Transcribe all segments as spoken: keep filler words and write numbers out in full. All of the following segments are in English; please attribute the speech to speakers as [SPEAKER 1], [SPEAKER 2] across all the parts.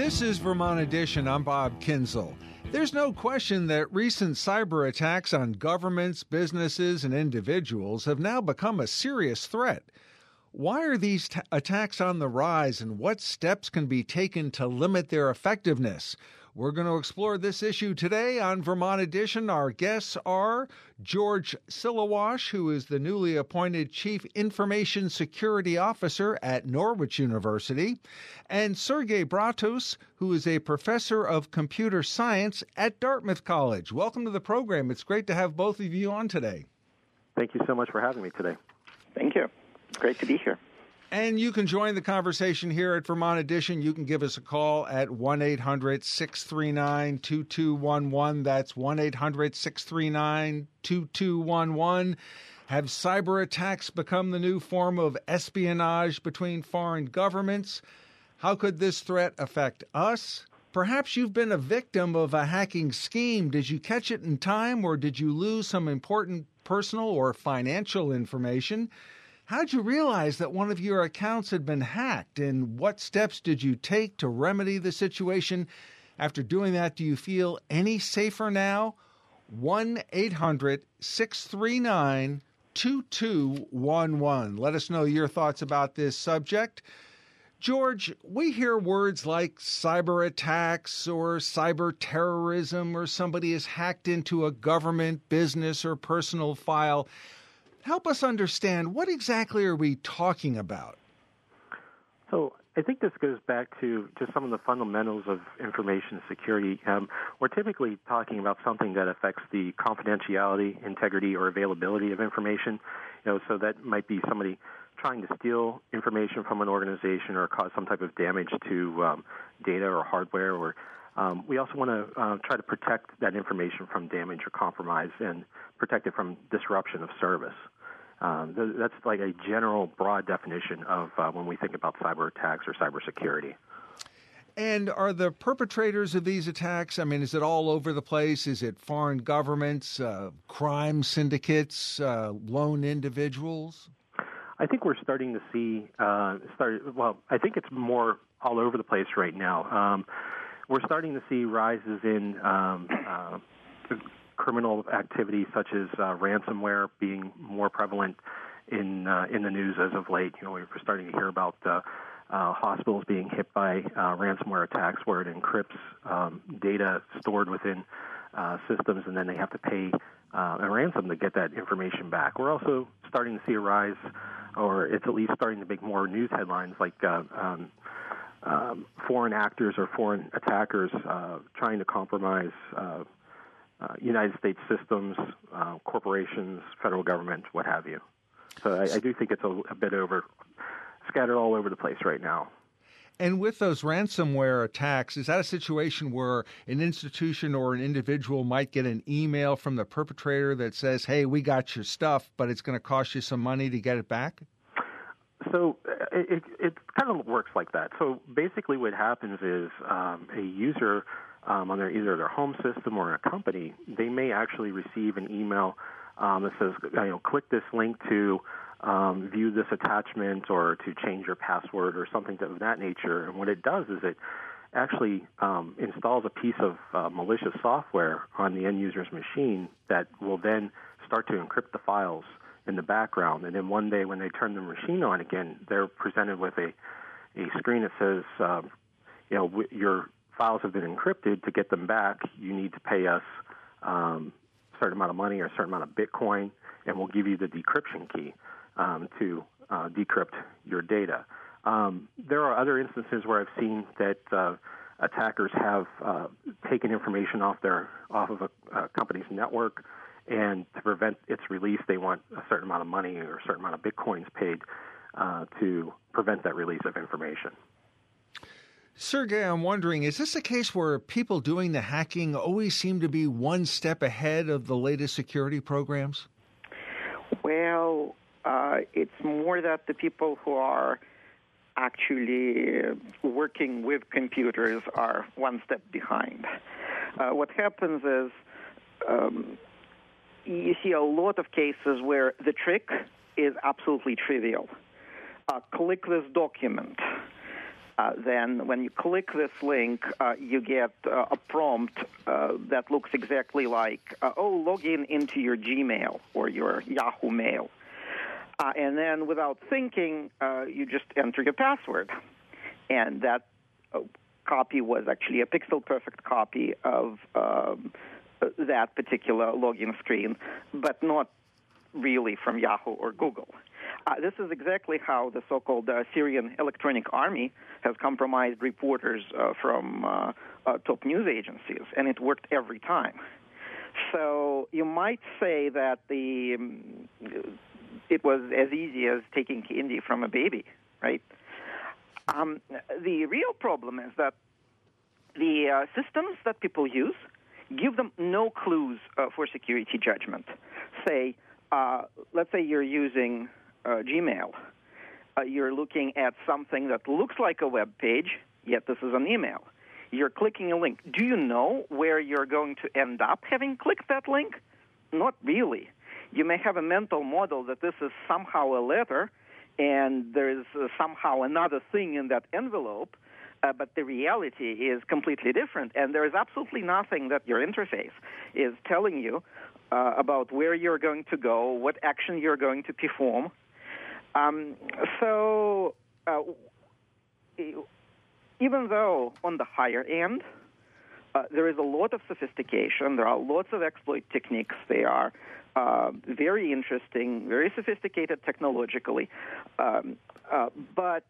[SPEAKER 1] This is Vermont Edition. I'm Bob Kinzel. There's no question that recent cyber attacks on governments, businesses, and individuals have now become a serious threat. Why are these t- attacks on the rise, and what steps can be taken to limit their effectiveness? We're going to explore this issue today on Vermont Edition. Our guests are George Silawash, who is the newly appointed Chief Information Security Officer at Norwich University, and Sergey Bratus, who is a professor of computer science at Dartmouth College. Welcome to the program. It's great to have both of you on today.
[SPEAKER 2] Thank you so much for having me today.
[SPEAKER 3] Thank you. Great to be here.
[SPEAKER 1] And you can join the conversation here at Vermont Edition. You can give us a call at one eight hundred six three nine two two one one. That's one eight hundred six three nine two two one one. Have cyber attacks become the new form of espionage between foreign governments? How could this threat affect us? Perhaps you've been a victim of a hacking scheme. Did you catch it in time, or did you lose some important personal or financial information? How'd you realize that one of your accounts had been hacked, and what steps did you take to remedy the situation? After doing that, do you feel any safer now? one eight hundred six three nine two two one one. Let us know your thoughts about this subject. George, we hear words like cyber attacks or cyber terrorism, or somebody has hacked into a government, business, or personal file. Help us understand, what exactly are we talking about?
[SPEAKER 2] So I think this goes back to just some of the fundamentals of information security. Um, we're typically talking about something that affects the confidentiality, integrity, or availability of information. You know, so that might be somebody trying to steal information from an organization or cause some type of damage to um, data or hardware. Or um, we also want to uh, try to protect that information from damage or compromise and protect it from disruption of service. Um, th- that's like a general, broad definition of uh, when we think about cyber attacks or cybersecurity.
[SPEAKER 1] And are the perpetrators of these attacks, I mean, is it all over the place? Is it foreign governments, uh, crime syndicates, uh, lone individuals?
[SPEAKER 2] I think we're starting to see, uh, start, well, I think it's more all over the place right now. Um, we're starting to see rises in um, uh, criminal activity such as uh, ransomware being more prevalent in uh, in the news as of late. You know, we're starting to hear about uh, uh, hospitals being hit by uh, ransomware attacks where it encrypts um, data stored within uh, systems, and then they have to pay uh, a ransom to get that information back. We're also starting to see a rise, or it's at least starting to make more news headlines, like uh, um, um, foreign actors or foreign attackers uh, trying to compromise uh, Uh, United States systems, uh, corporations, federal government, what have you. So I, I do think it's a, a bit over, scattered all over the place right now.
[SPEAKER 1] And with those ransomware attacks, is that a situation where an institution or an individual might get an email from the perpetrator that says, hey, we got your stuff, but it's going to cost you some money to get it back?
[SPEAKER 2] So it, it, it kind of works like that. So basically what happens is um, a user Um, on their either their home system or in a company, they may actually receive an email um, that says, you know, click this link to um, view this attachment or to change your password or something of that nature. And what it does is it actually um, installs a piece of uh, malicious software on the end user's machine that will then start to encrypt the files in the background. And then one day when they turn the machine on again, they're presented with a, a screen that says, um, you know, w- your files have been encrypted. To get them back, you need to pay us um, a certain amount of money or a certain amount of Bitcoin, and we'll give you the decryption key um, to uh, decrypt your data. Um, there are other instances where I've seen that uh, attackers have uh, taken information off their off of a, a company's network, and to prevent its release, they want a certain amount of money or a certain amount of Bitcoins paid uh, to prevent that release of information.
[SPEAKER 1] Sergey, I'm wondering, is this a case where people doing the hacking always seem to be one step ahead of the latest security programs?
[SPEAKER 3] Well, uh, it's more that the people who are actually working with computers are one step behind. Uh, what happens is um, you see a lot of cases where the trick is absolutely trivial. Uh, click this document. Uh, then when you click this link, uh, you get uh, a prompt uh, that looks exactly like, uh, oh, log in into your Gmail or your Yahoo Mail. Uh, and then without thinking, uh, you just enter your password. And that uh, copy was actually a pixel-perfect copy of um, that particular login screen, but not really from Yahoo or Google. Uh, this is exactly how the so-called uh, Syrian Electronic Army has compromised reporters uh, from uh, uh, top news agencies, and it worked every time. So you might say that the um, it was as easy as taking candy from a baby, right? Um, the real problem is that the uh, systems that people use give them no clues uh, for security judgment. Say, uh, let's say you're using uh, Gmail. Uh, you're looking at something that looks like a web page, yet this is an email. You're clicking a link. Do you know where you're going to end up having clicked that link? Not really. You may have a mental model that this is somehow a letter and there's uh, somehow another thing in that envelope, uh, but the reality is completely different. And there is absolutely nothing that your interface is telling you uh, about where you're going to go, what action you're going to perform. Um, so uh, even though on the higher end, uh, there is a lot of sophistication, there are lots of exploit techniques, they are uh, very interesting, very sophisticated technologically, um, uh, but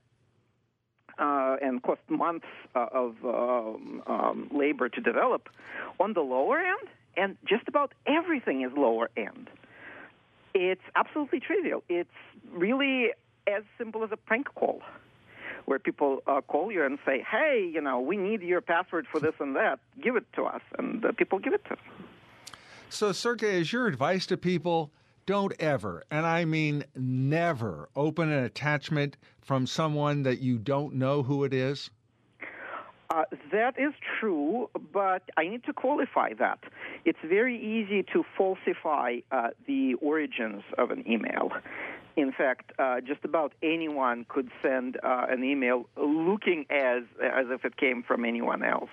[SPEAKER 3] uh, and cost months uh, of um, um, labor to develop. On the lower end, and just about everything is lower end, it's absolutely trivial. It's really as simple as a prank call, where people uh, call you and say, hey, you know, we need your password for this and that. Give it to us. And uh, people give it to them.
[SPEAKER 1] So, Sergey, is your advice to people, don't ever, and I mean never, open an attachment from someone that you don't know who it is?
[SPEAKER 3] Uh, that is true, but I need to qualify that. It's very easy to falsify uh, the origins of an email. In fact, uh, just about anyone could send uh, an email looking as as if it came from anyone else.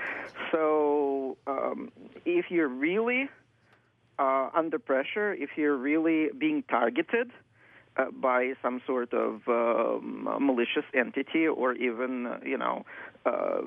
[SPEAKER 3] So um, if you're really uh, under pressure, if you're really being targeted uh, by some sort of um, malicious entity or even, uh, you know, uh,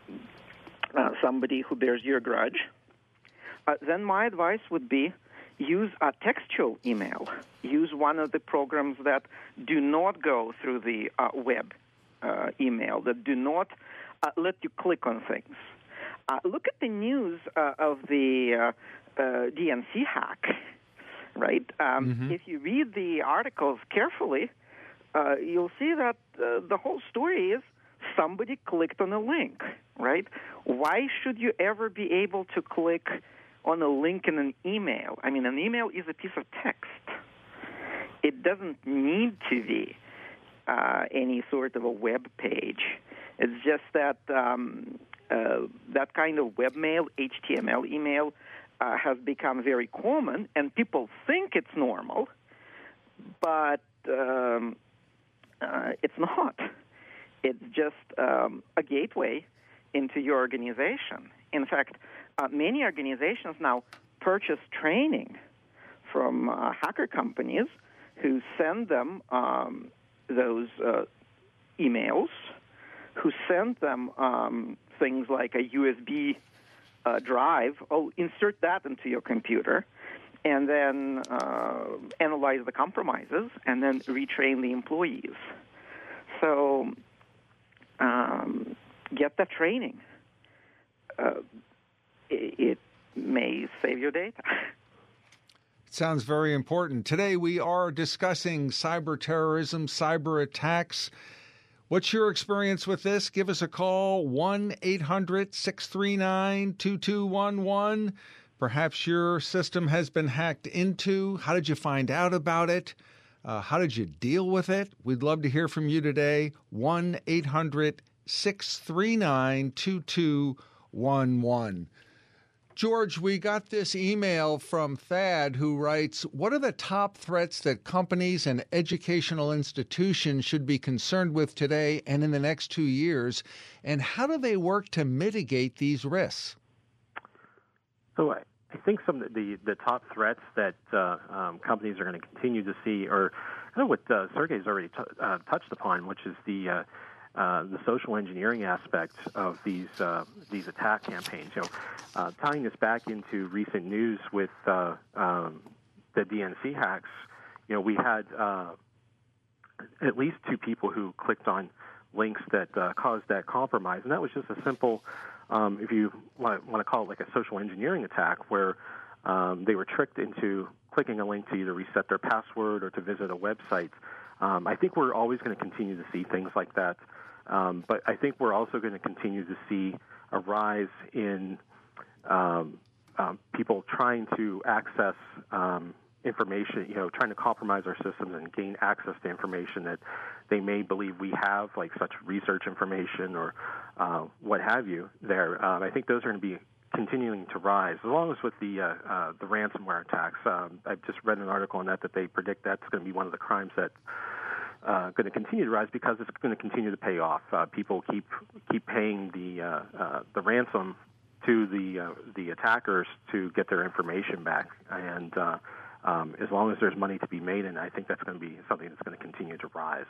[SPEAKER 3] uh, somebody who bears you a grudge, uh, then my advice would be use a textual email. Use one of the programs that do not go through the uh, web uh, email, that do not uh, let you click on things. Uh, look at the news uh, of the uh, uh, D N C hack, right? Um, mm-hmm. If you read the articles carefully, uh, you'll see that uh, the whole story is somebody clicked on a link, right? Why should you ever be able to click on a link in an email? I mean, an email is a piece of text. It doesn't need to be uh, any sort of a web page. It's just that um, uh, that kind of webmail, H T M L email, uh, has become very common, and people think it's normal, but um, uh, it's not. It's just um, a gateway into your organization. In fact, uh, many organizations now purchase training from uh, hacker companies who send them um, those uh, emails, who send them um, things like a U S B uh, drive. Oh, insert that into your computer, and then uh, analyze the compromises, and then retrain the employees. So um, get that training. Uh, it, it may save your data.
[SPEAKER 1] It sounds very important. Today we are discussing cyber terrorism, cyber attacks. What's your experience with this? Give us a call, one eight hundred six three nine two two one one. Perhaps your system has been hacked into. How did you find out about it? Uh, how did you deal with it? We'd love to hear from you today, one eight hundred six three nine two two one one. George, we got this email from Thad who writes, what are the top threats that companies and educational institutions should be concerned with today and in the next two years, and how do they work to mitigate these risks?
[SPEAKER 2] So I, I think some of the, the top threats that uh, um, companies are going to continue to see are kind of what uh, Sergey's already t- uh, touched upon, which is the uh, Uh, the social engineering aspect of these uh, these attack campaigns. You know, uh, tying this back into recent news with uh, um, the D N C hacks, you know, we had uh, at least two people who clicked on links that uh, caused that compromise, and that was just a simple, um, if you want to call it like a social engineering attack, where um, they were tricked into clicking a link to either reset their password or to visit a website. Um, I think we're always going to continue to see things like that. Um, but I think we're also going to continue to see a rise in um, um, people trying to access um, information, you know, trying to compromise our systems and gain access to information that they may believe we have, like such research information or uh, what have you there. Um, I think those are going to be continuing to rise, as long as with the uh, uh, the ransomware attacks. Um, I've just read an article on that that they predict that's going to be one of the crimes that Uh, going to continue to rise because it's going to continue to pay off. Uh, people keep keep paying the uh, uh, the ransom to the uh, the attackers to get their information back, and uh, um, as long as there's money to be made, and I think that's going to be something that's going to continue to rise.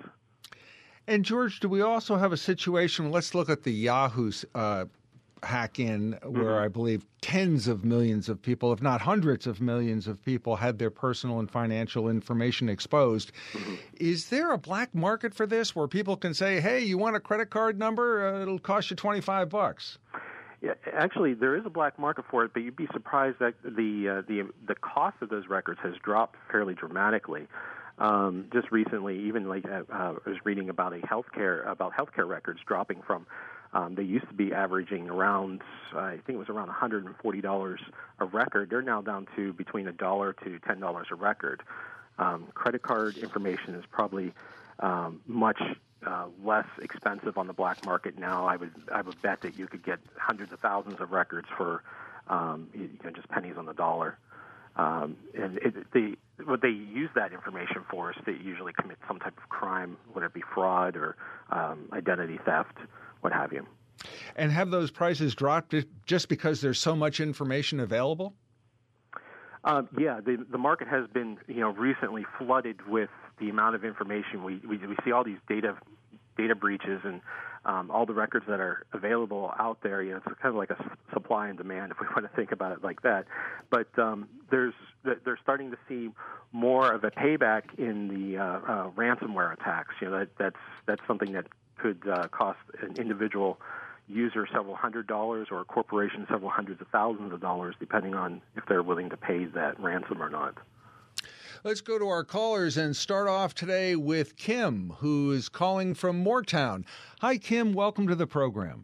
[SPEAKER 1] And George, do we also have a situation? Let's look at the Yahoo uh, hack-in, where mm-hmm. I believe tens of millions of people, if not hundreds of millions of people, had their personal and financial information exposed. Mm-hmm. Is there a black market for this where people can say, hey, you want a credit card number? Uh, it'll cost you twenty-five bucks.
[SPEAKER 2] Yeah, actually, there is a black market for it, but you'd be surprised that the uh, the the cost of those records has dropped fairly dramatically. Um, just recently, even like uh, I was reading about a healthcare about healthcare records dropping from. Um, they used to be averaging around, uh, I think it was around one hundred forty dollars a record. They're now down to between a dollar to ten dollars a record. Um, credit card information is probably um, much uh, less expensive on the black market now. I would I would bet that you could get hundreds of thousands of records for um, you know, just pennies on the dollar. Um, and it, the, what they use that information for is to usually commit some type of crime, whether it be fraud or um, identity theft, what have you.
[SPEAKER 1] And have those prices dropped just because there's so much information available?
[SPEAKER 2] Uh, yeah, the the market has been, you know, recently flooded with the amount of information. We we, we see all these data data breaches and um, all the records that are available out there. You know, it's kind of like a supply and demand, if we want to think about it like that. But um, there's they're starting to see more of a payback in the uh, uh, ransomware attacks. You know, that that's that's something that could uh, cost an individual user several hundred dollars or a corporation several hundreds of thousands of dollars, depending on if they're willing to pay that ransom or not.
[SPEAKER 1] Let's go to our callers and start off today with Kim, who is calling from Moortown. Hi, Kim. Welcome to the program.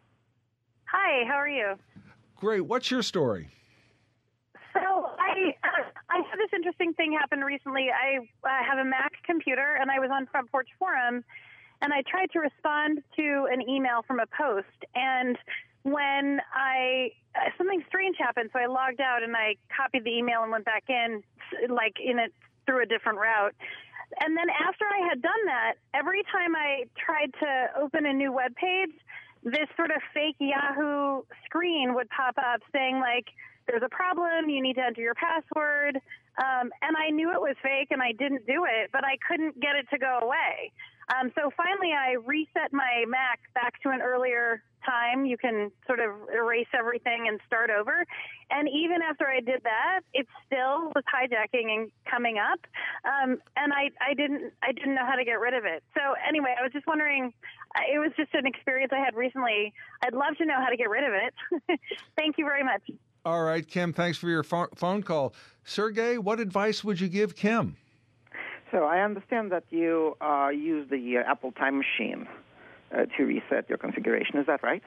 [SPEAKER 4] Hi. How are you?
[SPEAKER 1] Great. What's your story?
[SPEAKER 4] So I uh, I had this interesting thing happen recently. I uh, have a Mac computer, and I was on Front Porch Forum, and I tried to respond to an email from a post, and when I, uh, something strange happened, so I logged out and I copied the email and went back in, like in it through a different route. And then after I had done that, every time I tried to open a new web page, this sort of fake Yahoo screen would pop up saying, like, there's a problem, you need to enter your password. Um, and I knew it was fake and I didn't do it, but I couldn't get it to go away. Um, so finally I reset my Mac back to an earlier time. You can sort of erase everything and start over. And even after I did that, it still was hijacking and coming up. Um, and I, I didn't I didn't know how to get rid of it. So anyway, I was just wondering, it was just an experience I had recently. I'd love to know how to get rid of it. Thank you very much.
[SPEAKER 1] All right, Kim, thanks for your pho- phone call. Sergey, what advice would you give Kim?
[SPEAKER 3] So I understand that you uh, use the uh, Apple Time Machine uh, to reset your configuration. Is that right?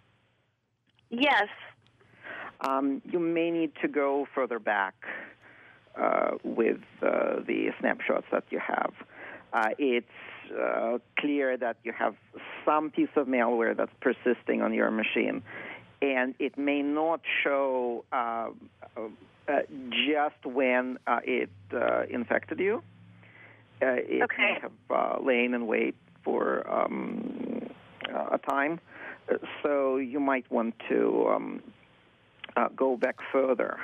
[SPEAKER 4] Yes.
[SPEAKER 3] Um, you may need to go further back uh, with uh, the snapshots that you have. Uh, it's uh, clear that you have some piece of malware that's persisting on your machine. and it may not show uh, uh, just when uh, it uh, infected you. Uh, it
[SPEAKER 4] Okay.
[SPEAKER 3] may have uh, lain in wait for um, uh, a time, so you might want to um, uh, go back further.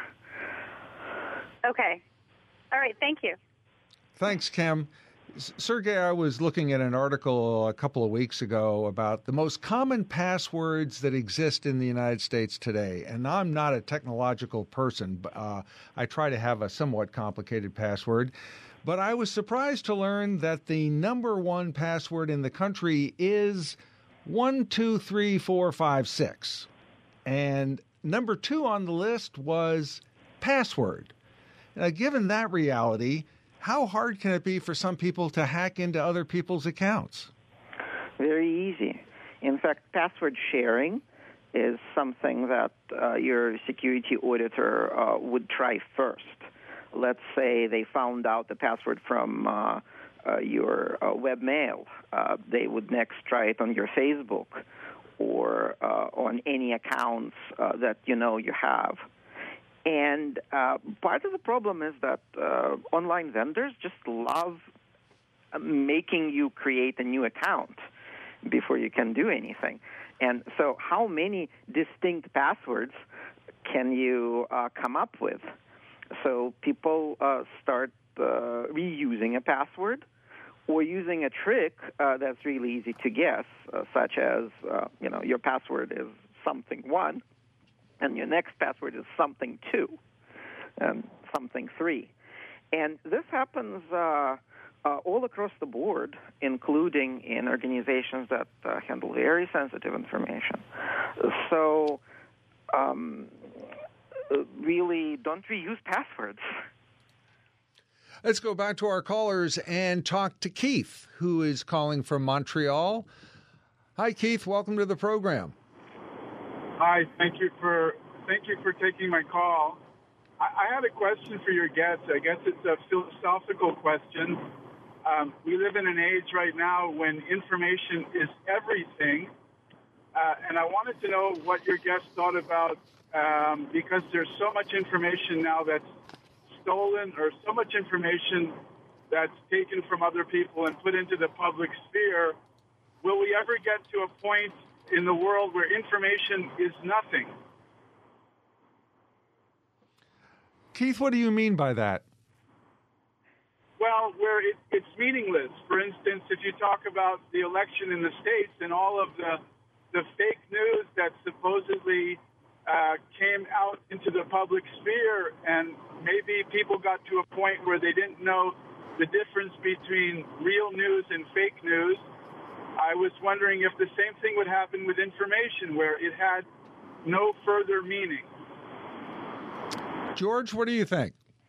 [SPEAKER 4] Okay. All right. Thank you.
[SPEAKER 1] Thanks, Kim. Sergey, I was looking at an article a couple of weeks ago about the most common passwords that exist in the United States today. And I'm not a technological person, but uh, I try to have a somewhat complicated password. But I was surprised to learn that the number one password in the country is one two three four five six. And number two on the list was password. Now, given that reality, how hard can it be for some people to hack into other people's accounts?
[SPEAKER 3] Very easy. In fact, password sharing is something that uh, your security auditor uh, would try first. Let's say they found out the password from uh, uh, your uh, webmail. Uh, they would next try it on your Facebook or uh, on any accounts uh, that you know you have. And uh, part of the problem is that uh, online vendors just love making you create a new account before you can do anything. And so how many distinct passwords can you uh, come up with? So people uh, start uh, reusing a password or using a trick uh, that's really easy to guess, uh, such as, uh, you know, your password is something one, and your next password is something two, and something three. And this happens uh, uh, all across the board, including in organizations that uh, handle very sensitive information. So um, really, don't reuse passwords.
[SPEAKER 1] Let's go back to our callers and talk to Keith, who is calling from Montreal. Hi, Keith. Welcome to the program.
[SPEAKER 5] Hi, thank you for thank you for taking my call. I, I had a question for your guest. I guess it's a philosophical question. Um, we live in an age right now when information is everything, uh, and I wanted to know what your guest thought about um, because there's so much information now that's stolen, or so much information that's taken from other people and put into the public sphere. Will we ever get to a point in the world where information is nothing?
[SPEAKER 1] Keith, what do you mean by that?
[SPEAKER 5] Well, where it, it's meaningless. For instance, if you talk about the election in the States and all of the the fake news that supposedly uh, came out into the public sphere, and maybe people got to a point where they didn't know the difference between real news and fake news, I was wondering if the same thing would happen with information, where it had no further meaning.
[SPEAKER 1] George, what do you think?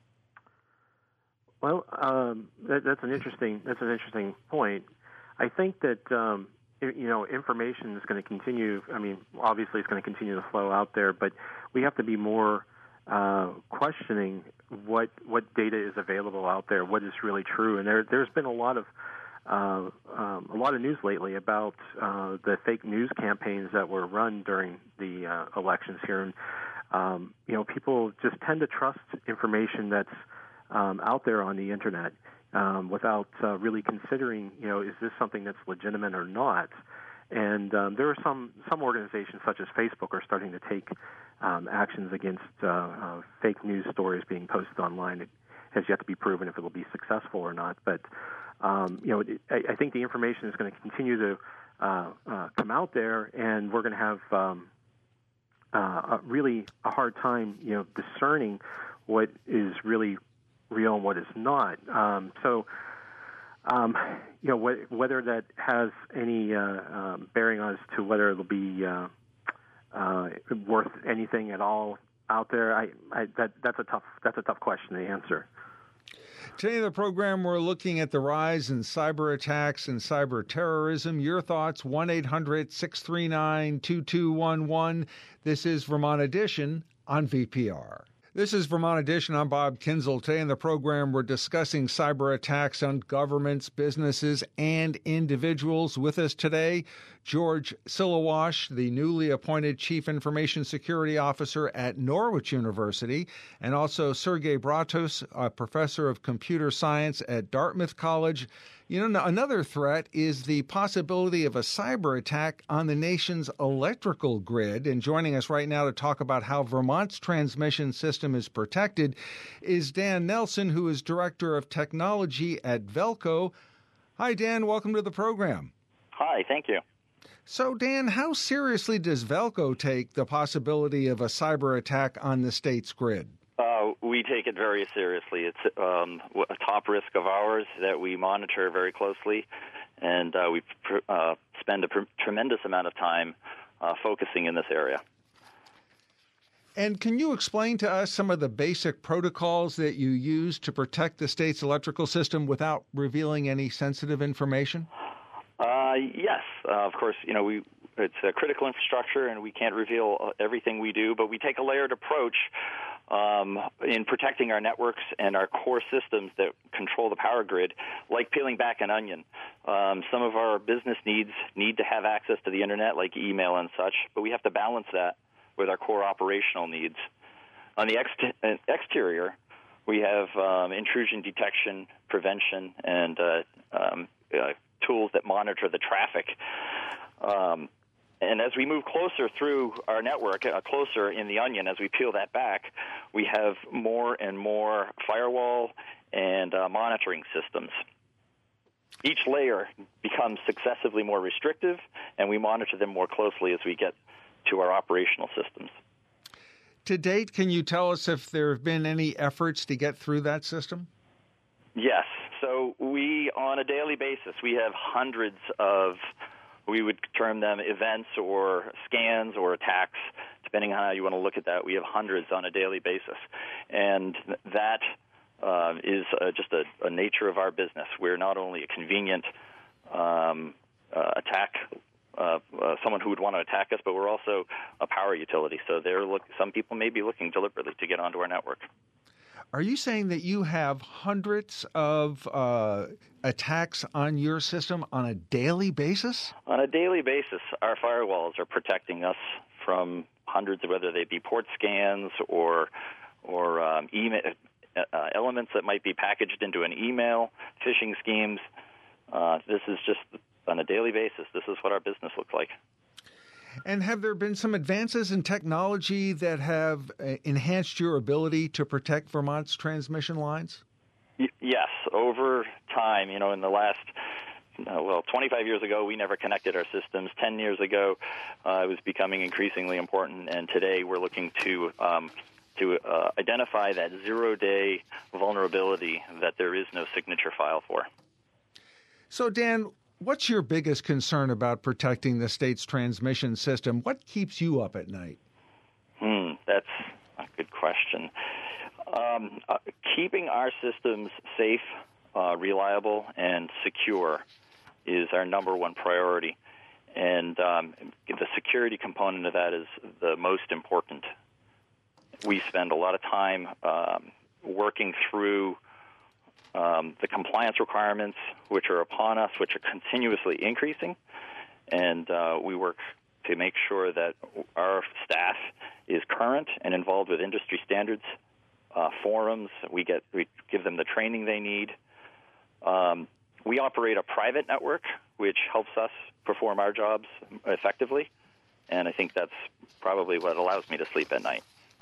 [SPEAKER 2] Well, um, that, that's an interesting that's an interesting point. I think that um, you know information is going to continue. I mean, obviously, it's going to continue to flow out there, but we have to be more uh, questioning what what data is available out there, what is really true. And there there's been a lot of uh, um, a lot of news lately about uh, the fake news campaigns that were run during the uh, elections here, and um, you know, people just tend to trust information that's Um, out there on the internet um, without uh, really considering, you know, is this something that's legitimate or not? And um, there are some some organizations such as Facebook are starting to take um, actions against uh, uh, fake news stories being posted online. It has yet to be proven if it will be successful or not. But um, you know, it, I, I think the information is going to continue to uh, uh, come out there, and we're going to have um, uh, a really a hard time, you know, discerning what is really real and what is not. Um, so, um, you know, wh- whether that has any uh, um, bearing as to whether it'll be uh, uh, worth anything at all out there, I, I, that that's a tough that's a tough question to answer.
[SPEAKER 1] Today in the program, we're looking at the rise in cyber attacks and cyber terrorism. Your thoughts, one eight hundred six three nine two two one one. This is Vermont Edition on V P R. This is Vermont Edition. I'm Bob Kinzel. Today in the program, we're discussing cyber attacks on governments, businesses, and individuals. With us today, George Silawash, the newly appointed Chief Information Security Officer at Norwich University, and also Sergey Bratos, a professor of computer science at Dartmouth College. You know, another threat is the possibility of a cyber attack on the nation's electrical grid. And joining us right now to talk about how Vermont's transmission system is protected is Dan Nelson, who is Director of Technology at Velco. Hi, Dan. Welcome to the program.
[SPEAKER 6] Hi. Thank you.
[SPEAKER 1] So, Dan, how seriously does Velco take the possibility of a cyber attack on the state's grid?
[SPEAKER 6] Uh, we take it very seriously. It's um, a top risk of ours that we monitor very closely, and uh, we pr- uh, spend a pr- tremendous amount of time uh, focusing in this area.
[SPEAKER 1] And can you explain to us some of the basic protocols that you use to protect the state's electrical system without revealing any sensitive information?
[SPEAKER 6] Uh, yes, uh, of course. You know, we it's a critical infrastructure, and we can't reveal everything we do, but we take a layered approach um, in protecting our networks and our core systems that control the power grid, like peeling back an onion. Um, some of our business needs need to have access to the internet, like email and such, but we have to balance that with our core operational needs. On the ex- exterior, we have um, intrusion detection, prevention, and uh, um, uh, tools that monitor the traffic. Um, and as we move closer through our network, uh, closer in the onion, as we peel that back, we have more and more firewall and uh, monitoring systems. Each layer becomes successively more restrictive, and we monitor them more closely as we get to our operational systems.
[SPEAKER 1] To date, can you tell us if there have been any efforts to get through that system?
[SPEAKER 6] Yes. So we, on a daily basis, we have hundreds of, we would term them events or scans or attacks, depending on how you want to look at that. We have hundreds on a daily basis. And that uh, is uh, just a, a nature of our business. We're not only a convenient um, uh, attack Uh, uh, someone who would want to attack us, but we're also a power utility. So they're look, some people may be looking deliberately to get onto our network.
[SPEAKER 1] Are you saying that you have hundreds of uh, attacks on your system on a daily basis?
[SPEAKER 6] On a daily basis, our firewalls are protecting us from hundreds of, whether they be port scans or or um, email uh, elements that might be packaged into an email, phishing schemes. Uh, this is just on a daily basis. This is what our business looks like.
[SPEAKER 1] And have there been some advances in technology that have uh, enhanced your ability to protect Vermont's transmission lines?
[SPEAKER 6] Y- yes. Over time, you know, in the last, uh, well, twenty-five years ago, we never connected our systems. ten years ago, uh, it was becoming increasingly important. And today we're looking to um, to uh, identify that zero-day vulnerability that there is no signature file for.
[SPEAKER 1] So, Dan, what's your biggest concern about protecting the state's transmission system? What keeps you up at night?
[SPEAKER 6] Hmm, that's a good question. Um, uh, keeping our systems safe, uh, reliable, and secure is our number one priority. And um, the security component of that is the most important. We spend a lot of time um, working through Um, the compliance requirements, which are upon us, which are continuously increasing, and uh, we work to make sure that our staff is current and involved with industry standards, uh, forums. We get we give them the training they need. Um, we operate a private network, which helps us perform our jobs effectively, and I think that's probably what allows me to sleep at night.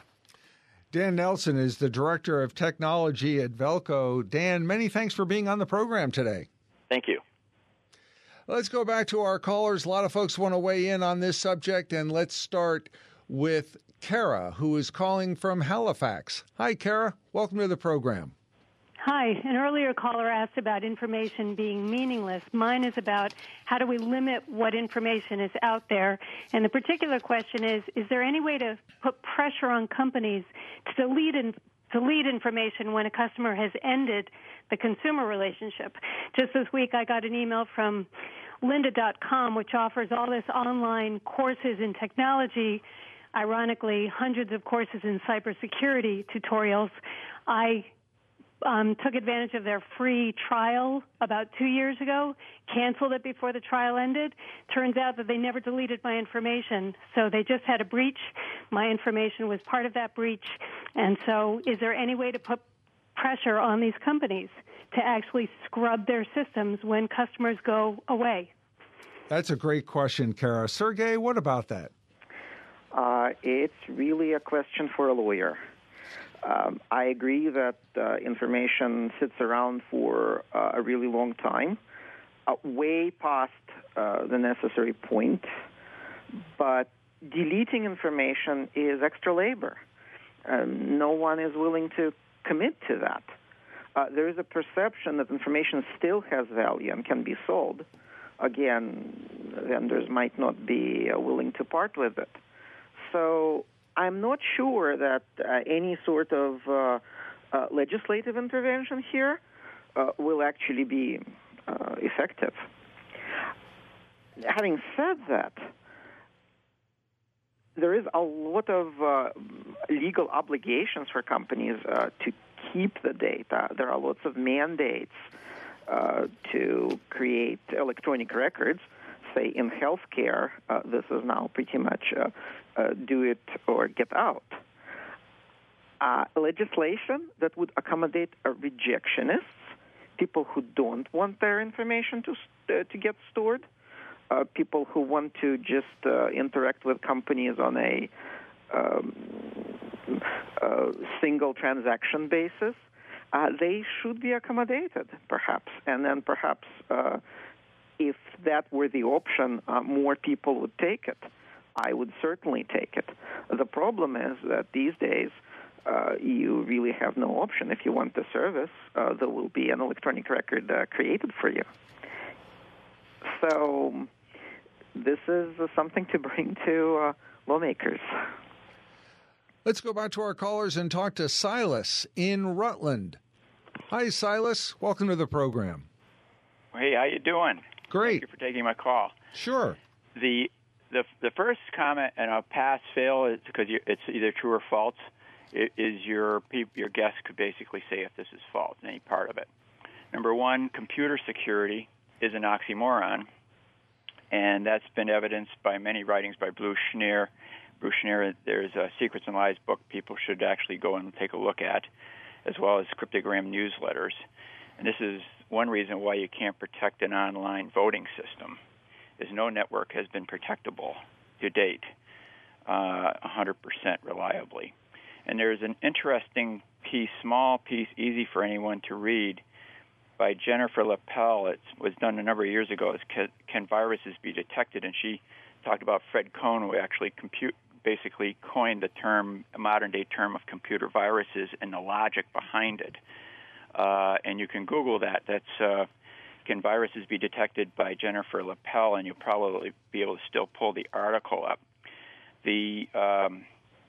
[SPEAKER 1] Dan Nelson is the Director of Technology at Velco. Dan, many thanks for being on the program today.
[SPEAKER 6] Thank you.
[SPEAKER 1] Let's go back to our callers. A lot of folks want to weigh in on this subject, and let's start with Kara, who is calling from Halifax. Hi, Kara. Welcome to the program.
[SPEAKER 7] Hi. An earlier caller asked about information being meaningless. Mine is about how do we limit what information is out there. And the particular question is, is there any way to put pressure on companies to delete, in, delete information when a customer has ended the consumer relationship? Just this week, I got an email from lynda dot com, which offers all this online courses in technology ironically, hundreds of courses in cybersecurity tutorials. I um, took advantage of their free trial about two years ago, canceled it before the trial ended. Turns out that they never deleted my information, so they just had a breach. My information was part of that breach. And so is there any way to put pressure on these companies to actually scrub their systems when customers go away?
[SPEAKER 1] That's a great question, Kara. Sergey, what about that?
[SPEAKER 3] Uh, it's really a question for a lawyer. Um, I agree that uh, information sits around for uh, a really long time, uh, way past uh, the necessary point, but deleting information is extra labor. Um, no one is willing to commit to that. Uh, there is a perception that information still has value and can be sold. Again, vendors might not be uh, willing to part with it. So I'm not sure that uh, any sort of uh, uh, legislative intervention here uh, will actually be uh, effective. Having said that, there is a lot of uh, legal obligations for companies uh, to keep the data. There are lots of mandates uh, to create electronic records. Say in healthcare, uh, this is now pretty much uh, uh, do it or get out. Uh, legislation that would accommodate uh, rejectionists, people who don't want their information to uh, to get stored, uh, people who want to just uh, interact with companies on a um, uh, single transaction basis, uh, they should be accommodated, perhaps. And then perhaps uh, if that were the option, uh, more people would take it. I would certainly take it. The problem is that these days, uh, you really have no option. If you want the service, uh, there will be an electronic record uh, created for you. So this is uh, something to bring to uh, lawmakers.
[SPEAKER 1] Let's go back to our callers and talk to Silas in Rutland. Hi, Silas. Welcome to the program.
[SPEAKER 8] Hey, how you doing?
[SPEAKER 1] Great.
[SPEAKER 8] Thank you for taking my call.
[SPEAKER 1] Sure.
[SPEAKER 8] The the the first comment, and a pass fail, is because it's either true or false. It is your your guest could basically say if this is false, any part of it. Number one, computer security is an oxymoron, and that's been evidenced by many writings by Bruce Schneier. Bruce Schneier, there's a Secrets and Lies book people should actually go and take a look at, as well as cryptogram newsletters. And this is one reason why you can't protect an online voting system, is no network has been protectable to date uh, one hundred percent reliably. And there's an interesting piece, small piece, easy for anyone to read, by Jennifer Lapel. It was done a number of years ago. It's Can, Can Viruses Be Detected? And she talked about Fred Cohn, who actually compute, basically coined the term, a modern-day term of computer viruses and the logic behind it. Uh, and you can Google that. That's uh, Can Viruses Be Detected by Jennifer Lapel, and you'll probably be able to still pull the article up. The um,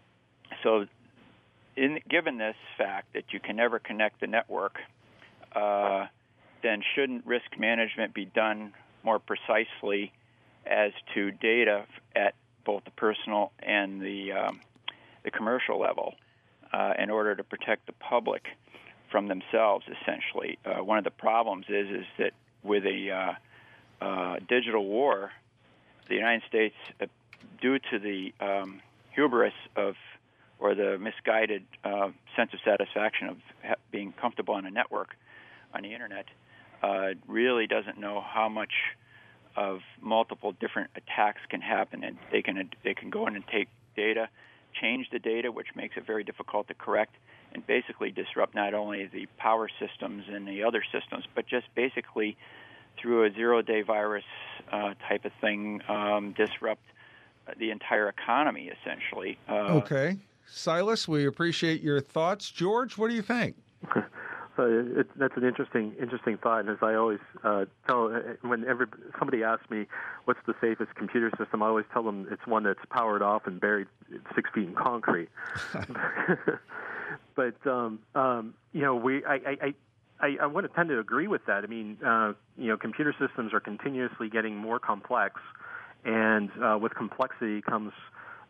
[SPEAKER 8] so, in, given this fact that you can never connect the network, uh, then shouldn't risk management be done more precisely as to data at both the personal and the um, the commercial level uh, in order to protect the public from themselves, essentially? Uh, one of the problems is is that with a uh, uh, digital war, the United States, uh, due to the um, hubris of or the misguided uh, sense of satisfaction of ha- being comfortable on a network, on the internet, uh, really doesn't know how much of multiple different attacks can happen, and they can they can go in and take data, change the data, which makes it very difficult to correct, and basically disrupt not only the power systems and the other systems, but just basically through a zero-day virus uh, type of thing, um, disrupt the entire economy, essentially. Uh,
[SPEAKER 1] okay. Silas, we appreciate your thoughts. George, what do you think?
[SPEAKER 2] So it, that's an interesting, interesting thought. And as I always uh, tell, when every, somebody asks me what's the safest computer system, I always tell them it's one that's powered off and buried six feet in concrete. But um, um, you know, we, I, I, I, I want to tend to agree with that. I mean, uh, you know, computer systems are continuously getting more complex, and uh, with complexity comes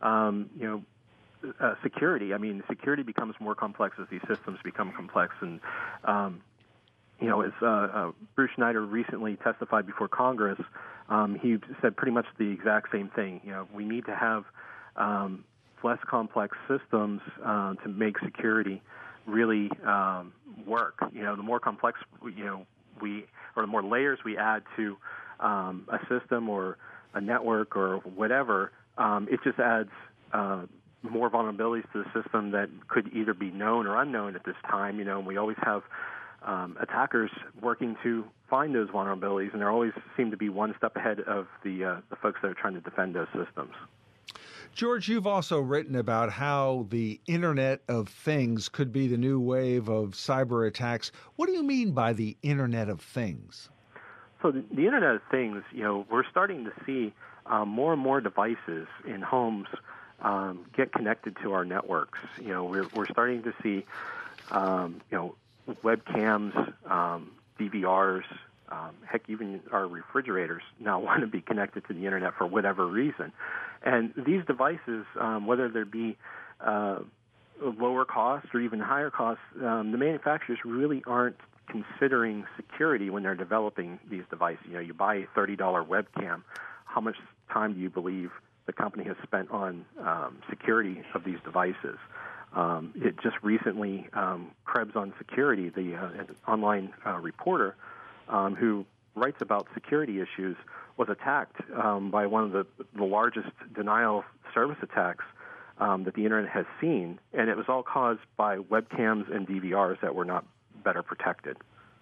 [SPEAKER 2] um, you know, uh, security. I mean, security becomes more complex as these systems become complex. And, um, you know, as uh, uh, Bruce Schneier recently testified before Congress, um, he said pretty much the exact same thing. You know, we need to have um, less complex systems uh, to make security really um, work. You know, the more complex, you know, we or the more layers we add to um, a system or a network or whatever, um, it just adds uh, more vulnerabilities to the system that could either be known or unknown at this time. You know, and we always have um, attackers working to find those vulnerabilities, and they always seem to be one step ahead of the uh, the folks that are trying to defend those systems.
[SPEAKER 1] George, you've also written about how the Internet of Things could be the new wave of cyber attacks. What do you mean by the Internet of Things?
[SPEAKER 2] So the, the Internet of Things, you know, we're starting to see um, more and more devices in homes um, get connected to our networks. You know, we're we're starting to see, um, you know, webcams, um, D V Rs, um, heck, even our refrigerators now want to be connected to the Internet for whatever reason. And these devices, um, whether they be uh, lower cost or even higher cost, um, the manufacturers really aren't considering security when they're developing these devices. You know, you buy a thirty dollars webcam. How much time do you believe the company has spent on um, security of these devices? Um, it just recently, um, Krebs on Security, the uh, online uh, reporter um, who writes about security issues, was attacked um, by one of the, the largest denial of service attacks um, that the Internet has seen, and it was all caused by webcams and D V Rs that were not better protected.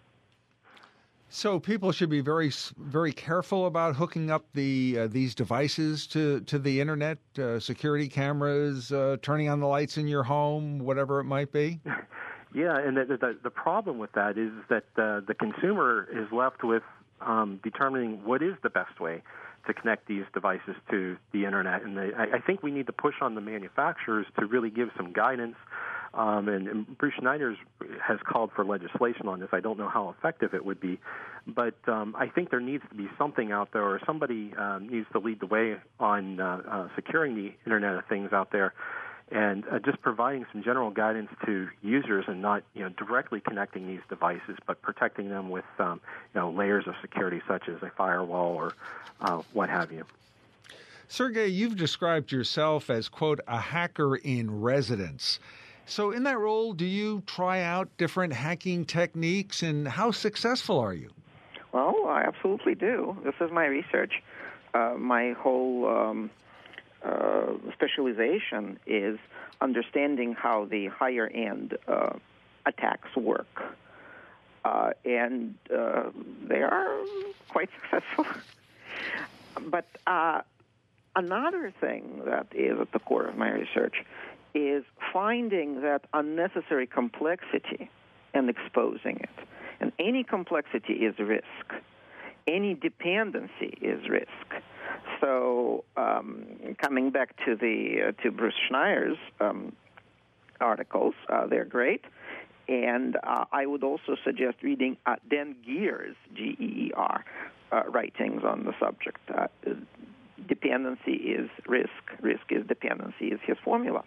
[SPEAKER 1] So people should be very, very careful about hooking up the uh, these devices to, to the Internet, uh, security cameras, uh, turning on the lights in your home, whatever it might be.
[SPEAKER 2] Yeah, and the, the, the problem with that is that uh, the consumer is left with um, determining what is the best way to connect these devices to the Internet. And they, I, I think we need to push on the manufacturers to really give some guidance. Um, and, and Bruce Schneier has called for legislation on this. I don't know how effective it would be, but um, I think there needs to be something out there, or somebody um, needs to lead the way on uh, uh, securing the Internet of Things out there, and uh, just providing some general guidance to users, and not, you know, directly connecting these devices, but protecting them with um, you know, layers of security, such as a firewall or uh, what have you.
[SPEAKER 1] Sergey, you've described yourself as, quote, a hacker in residence. So in that role, do you try out different hacking techniques, and how successful are you?
[SPEAKER 3] Well, I absolutely do. This is my research. Uh, my whole um, uh, specialization is understanding how the higher-end uh, attacks work. Uh, and uh, they are quite successful. But uh, another thing that is at the core of my research is finding that unnecessary complexity and exposing it. And any complexity is risk. Any dependency is risk. So um, coming back to the uh, to Bruce Schneier's um, articles, uh, they're great. And uh, I would also suggest reading uh, Dan Geer's, G E E R, uh, writings on the subject. Uh, dependency is risk. Risk is dependency is his formula.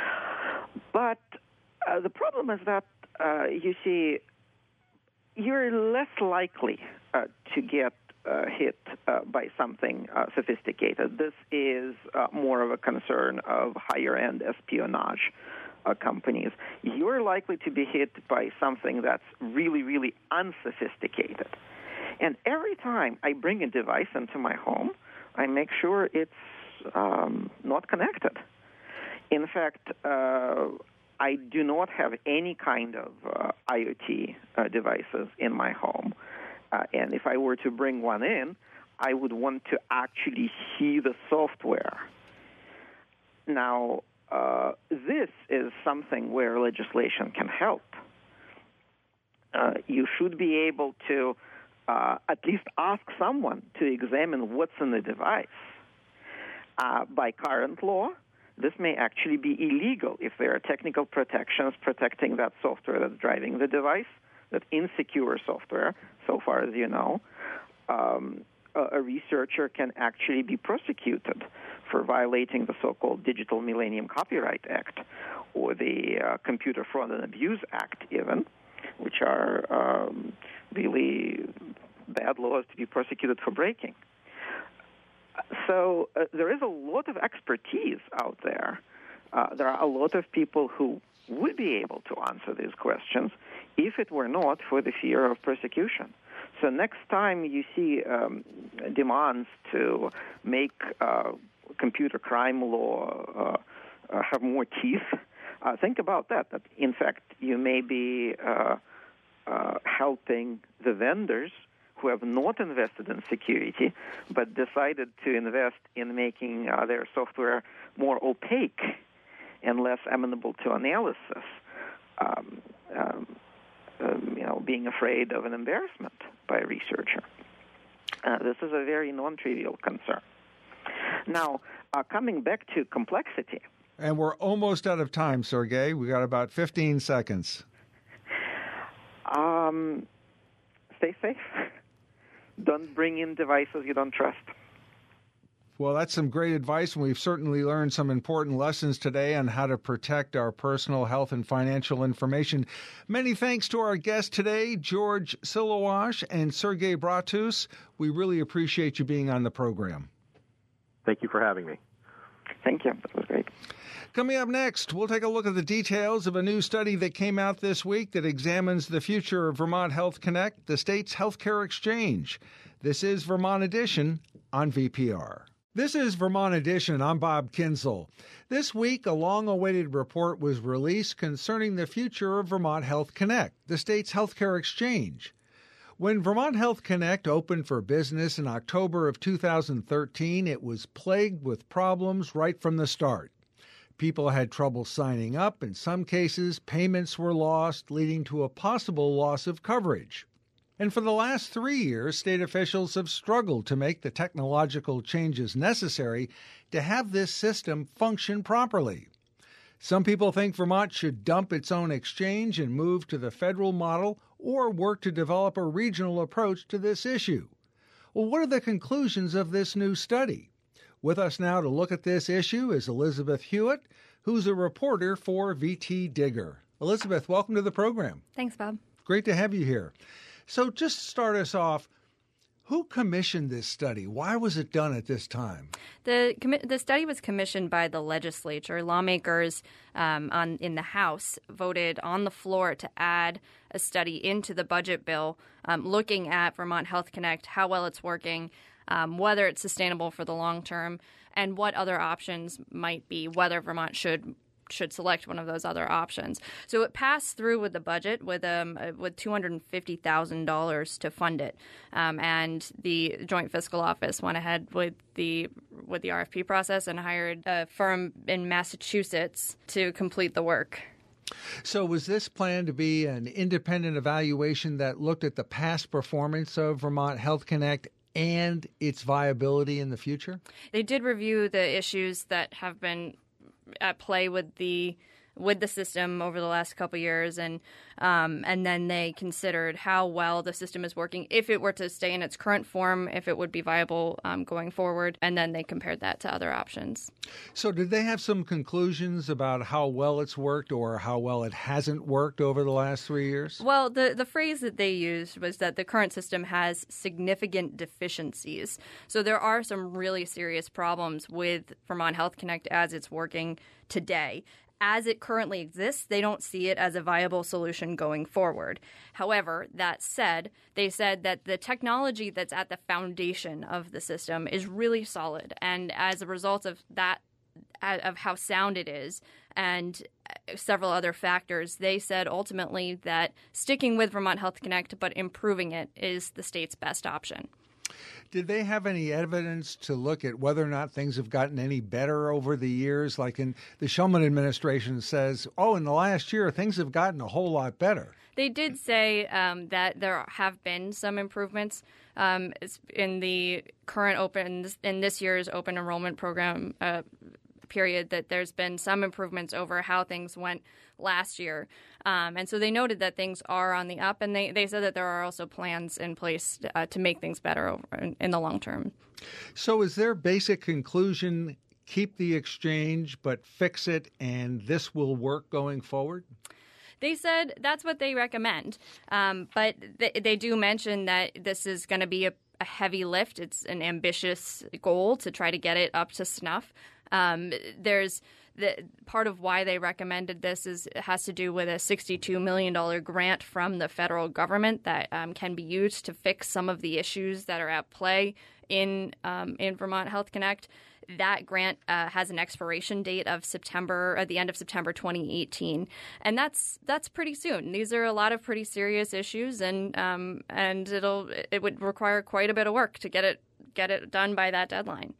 [SPEAKER 3] But uh, the problem is that, uh, you see, you're less likely uh, to get uh, hit uh, by something uh, sophisticated. This is uh, more of a concern of higher-end espionage uh, companies. You're likely to be hit by something that's really, really unsophisticated. And every time I bring a device into my home, I make sure it's um, not connected. In fact, uh, I do not have any kind of uh, IoT uh, devices in my home. Uh, and if I were to bring one in, I would want to actually see the software. Now, uh, this is something where legislation can help. Uh, you should be able to uh, at least ask someone to examine what's in the device. Uh, by current law, this may actually be illegal if there are technical protections protecting that software that's driving the device, that insecure software, so far as you know. Um, a, a researcher can actually be prosecuted for violating the so-called Digital Millennium Copyright Act or the uh, Computer Fraud and Abuse Act even, which are um, really bad laws to be prosecuted for breaking. So uh, there is a lot of expertise out there. Uh, there are a lot of people who would be able to answer these questions if it were not for the fear of persecution. So next time you see um, demands to make uh, computer crime law uh, uh, have more teeth, uh, think about that, that in fact you may be uh, uh, helping the vendors who have not invested in security but decided to invest in making uh, their software more opaque and less amenable to analysis, um, um, um, you know, being afraid of an embarrassment by a researcher. Uh, this is a very non-trivial concern. Now, uh, coming back to complexity.
[SPEAKER 1] And we're almost out of time, Sergey. We got about fifteen seconds.
[SPEAKER 3] Um, stay safe. Don't bring in devices you don't trust.
[SPEAKER 1] Well, that's some great advice, and we've certainly learned some important lessons today on how to protect our personal health and financial information. Many thanks to our guests today, George Silowash and Sergey Bratus. We really appreciate you being on the program.
[SPEAKER 2] Thank you for having me.
[SPEAKER 3] Thank you. That was great.
[SPEAKER 1] Coming up next, we'll take a look at the details of a new study that came out this week that examines the future of Vermont Health Connect, the state's healthcare exchange. This is Vermont Edition on V P R. This is Vermont Edition. I'm Bob Kinzel. This week, a long-awaited report was released concerning the future of Vermont Health Connect, the state's healthcare exchange. When Vermont Health Connect opened for business in October of two thousand thirteen, it was plagued with problems right from the start. People had trouble signing up. In some cases, payments were lost, leading to a possible loss of coverage. And for the last three years, state officials have struggled to make the technological changes necessary to have this system function properly. Some people think Vermont should dump its own exchange and move to the federal model or work to develop a regional approach to this issue. Well, what are the conclusions of this new study? With us now to look at this issue is Elizabeth Hewitt, who's a reporter for V T Digger. Elizabeth, welcome to the program.
[SPEAKER 9] Thanks, Bob.
[SPEAKER 1] Great to have you here. So just start us off, who commissioned this study? Why was it done at this time?
[SPEAKER 9] The the study was commissioned by the legislature. Lawmakers um, on in the House voted on the floor to add a study into the budget bill um, looking at Vermont Health Connect, how well it's working, um, whether it's sustainable for the long term, and what other options might be, whether Vermont should should select one of those other options. So it passed through with the budget with um with two hundred fifty thousand dollars to fund it, um, and the Joint Fiscal Office went ahead with the with the R F P process and hired a firm in Massachusetts to complete the work.
[SPEAKER 1] So was this planned to be an independent evaluation that looked at the past performance of Vermont Health Connect and its viability in the future?
[SPEAKER 9] They did review the issues that have been at play with the with the system over the last couple of years, and um, and then they considered how well the system is working, if it were to stay in its current form, if it would be viable um, going forward, and then they compared that to other options.
[SPEAKER 1] So did they have some conclusions about how well it's worked or how well it hasn't worked over the last three years?
[SPEAKER 9] Well, the, the phrase that they used was that the current system has significant deficiencies. So there are some really serious problems with Vermont Health Connect as it's working today. As it currently exists, they don't see it as a viable solution going forward. However, that said, they said that the technology that's at the foundation of the system is really solid. And as a result of that, of how sound it is, and several other factors, they said ultimately that sticking with Vermont Health Connect but improving it is the state's best option.
[SPEAKER 1] Did they have any evidence to look at whether or not things have gotten any better over the years? Like in the Shulman administration says, oh, in the last year, things have gotten a whole lot better.
[SPEAKER 9] They did say um, that there have been some improvements um, in the current open, in this year's open enrollment program uh, period, that there's been some improvements over how things went last year. Um, and so they noted that things are on the up, and they, they said that there are also plans in place uh, to make things better over in, in the long term.
[SPEAKER 1] So is their basic conclusion, keep the exchange but fix it, and this will work going forward?
[SPEAKER 9] They said that's what they recommend. Um, but they, they do mention that this is going to be a, a heavy lift. It's an ambitious goal to try to get it up to snuff. Um, there's the part of why they recommended this is it has to do with a sixty-two million dollars grant from the federal government that um, can be used to fix some of the issues that are at play in um, in Vermont Health Connect. That grant uh, has an expiration date of September, at the end of September twenty eighteen, and that's that's pretty soon. These are a lot of pretty serious issues, and um, and it'll it would require quite a bit of work to get it get it done by that deadline.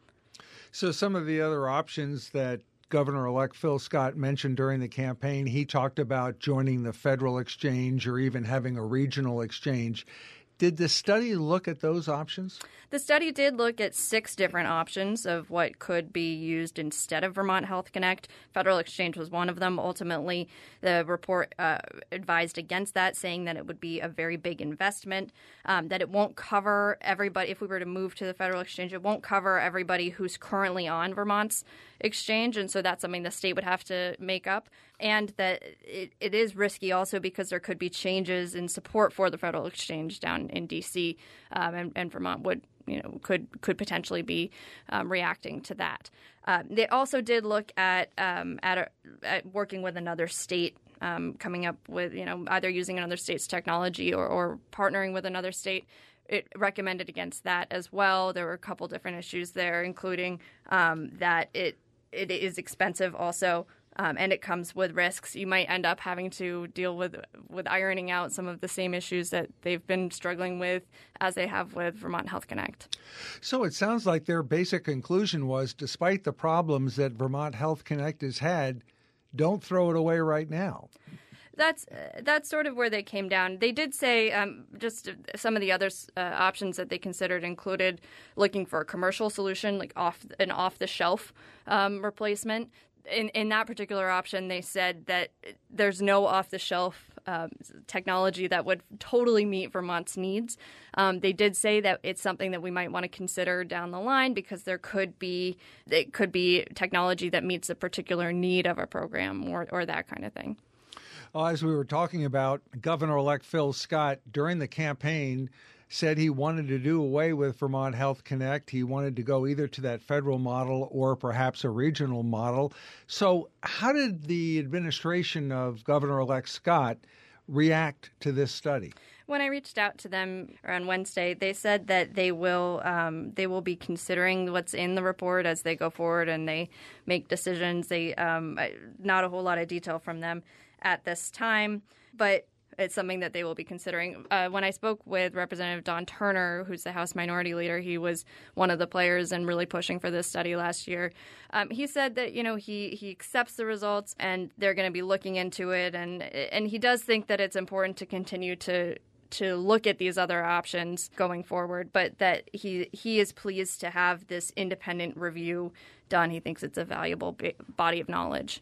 [SPEAKER 1] So some of the other options that Governor-elect Phil Scott mentioned during the campaign, he talked about joining the federal exchange or even having a regional exchange. Did the study look at those options?
[SPEAKER 9] The study did look at six different options of what could be used instead of Vermont Health Connect. Federal Exchange was one of them. Ultimately, the report uh, advised against that, saying that it would be a very big investment, um, that it won't cover everybody. If we were to move to the Federal Exchange, it won't cover everybody who's currently on Vermont's exchange, and so that's something the state would have to make up. And that it, it is risky also because there could be changes in support for the Federal Exchange down in D C, um, and, and Vermont would, you know, could could potentially be um, reacting to that. Uh, they also did look at um, at, a, at working with another state, um, coming up with, you know, either using another state's technology or, or partnering with another state. It recommended against that as well. There were a couple different issues there, including um, that it it is expensive also. Um, and it comes with risks. You might end up having to deal with with ironing out some of the same issues that they've been struggling with as they have with Vermont Health Connect.
[SPEAKER 1] So it sounds like their basic conclusion was, despite the problems that Vermont Health Connect has had, don't throw it away right now.
[SPEAKER 9] That's uh, that's sort of where they came down. They did say um, just some of the other uh, options that they considered included looking for a commercial solution, like off an off-the-shelf um, replacement. In, in that particular option, they said that there's no off-the-shelf um, technology that would totally meet Vermont's needs. Um, they did say that it's something that we might want to consider down the line because there could be it could be technology that meets a particular need of a program or, or that kind of thing.
[SPEAKER 1] Well, as we were talking about, Governor-elect Phil Scott, during the campaign, said he wanted to do away with Vermont Health Connect. He wanted to go either to that federal model or perhaps a regional model. So how did the administration of Governor-elect Scott react to this study?
[SPEAKER 9] When I reached out to them on Wednesday, they said that they will um, they will be considering what's in the report as they go forward and they make decisions. They um, not a whole lot of detail from them at this time, but it's something that they will be considering. Uh, when I spoke with Representative Don Turner, who's the House Minority Leader, he was one of the players and really pushing for this study last year. Um, he said that, you know, he, he accepts the results and they're going to be looking into it. And and he does think that it's important to continue to to look at these other options going forward, but that he he is pleased to have this independent review done. He thinks it's a valuable b- body of knowledge.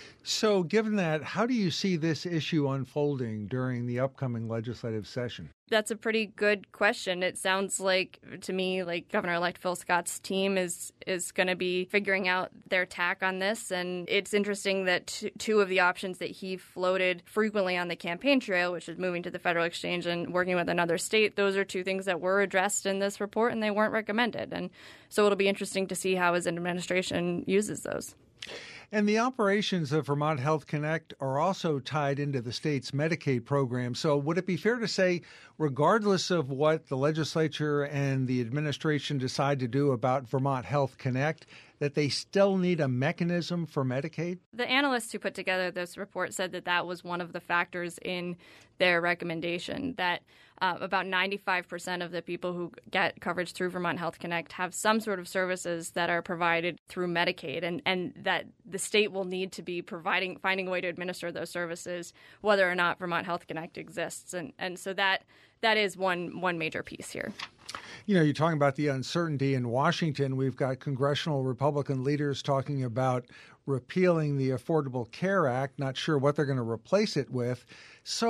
[SPEAKER 1] So given that, how do you see this issue unfolding during the upcoming legislative session?
[SPEAKER 9] That's a pretty good question. It sounds like, to me, like Governor-elect Phil Scott's team is is going to be figuring out their tack on this. And it's interesting that t- two of the options that he floated frequently on the campaign trail, which is moving to the federal exchange and working with another state, those are two things that were addressed in this report and they weren't recommended. And so it'll be interesting to see how his administration uses those.
[SPEAKER 1] And the operations of Vermont Health Connect are also tied into the state's Medicaid program. So would it be fair to say, regardless of what the legislature and the administration decide to do about Vermont Health Connect, that they still need a mechanism for Medicaid?
[SPEAKER 9] The analysts who put together this report said that that was one of the factors in their recommendation, that uh, about ninety-five percent of the people who get coverage through Vermont Health Connect have some sort of services that are provided through Medicaid, and, and that the state will need to be providing, finding a way to administer those services, whether or not Vermont Health Connect exists. And, and so that that is one one major piece here.
[SPEAKER 1] You know, you're talking about the uncertainty in Washington. We've got congressional Republican leaders talking about repealing the Affordable Care Act, not sure what they're going to replace it with. So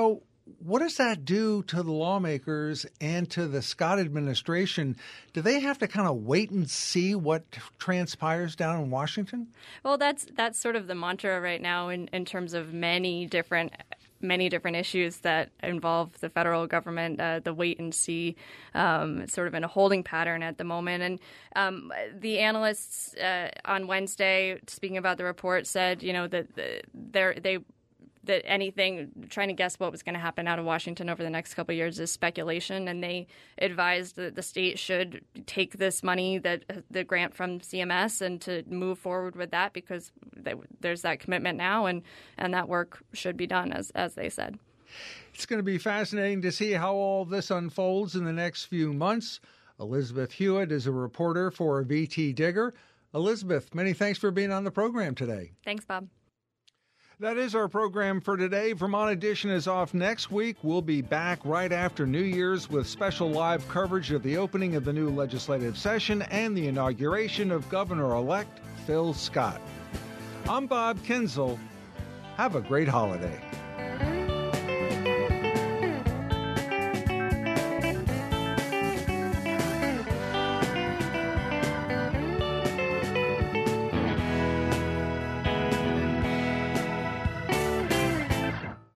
[SPEAKER 1] what does that do to the lawmakers and to the Scott administration? Do they have to kind of wait and see what transpires down in Washington?
[SPEAKER 9] Well, that's that's sort of the mantra right now in, in terms of many different many different issues that involve the federal government, uh, the wait and see, um, sort of in a holding pattern at the moment. And um, the analysts uh, on Wednesday, speaking about the report, said, you know, that the, they're, they that anything trying to guess what was going to happen out of Washington over the next couple of years is speculation, and they advised that the state should take this money, that the grant from C M S, and to move forward with that because they, there's that commitment now, and, and that work should be done, as as they said.
[SPEAKER 1] It's going to be fascinating to see how all this unfolds in the next few months. Elizabeth Hewitt is a reporter for V T Digger. Elizabeth, many thanks for being on the program today.
[SPEAKER 9] Thanks, Bob.
[SPEAKER 1] That is our program for today. Vermont Edition is off next week. We'll be back right after New Year's with special live coverage of the opening of the new legislative session and the inauguration of Governor-elect Phil Scott. I'm Bob Kinzel. Have a great holiday.